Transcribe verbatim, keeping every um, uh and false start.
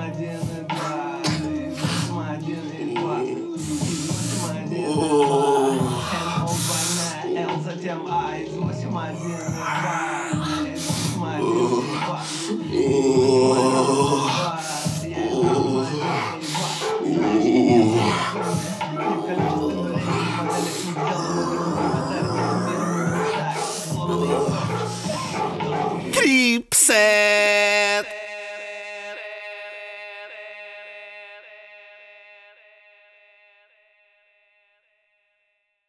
один и два, восемь один и два, восемь один и два, Н, О, двойная Л, затем А, из восемь один и два, из восемь один и два, Tripset.